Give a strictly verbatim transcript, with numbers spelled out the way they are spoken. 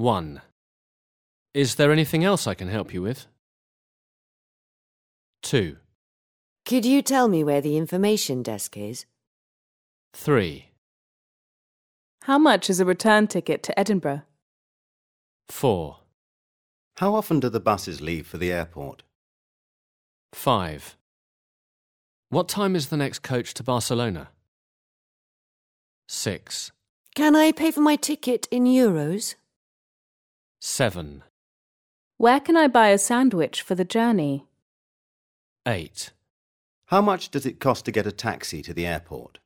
one. Is there anything else I can help you with? two. Could you tell me where the information desk is? three. How much is a return ticket to Edinburgh? four. How often do the buses leave for the airport? five. What time is the next coach to Barcelona? six. Can I pay for my ticket in euros? seven. Where can I buy a sandwich for the journey? eight. How much does it cost to get a taxi to the airport?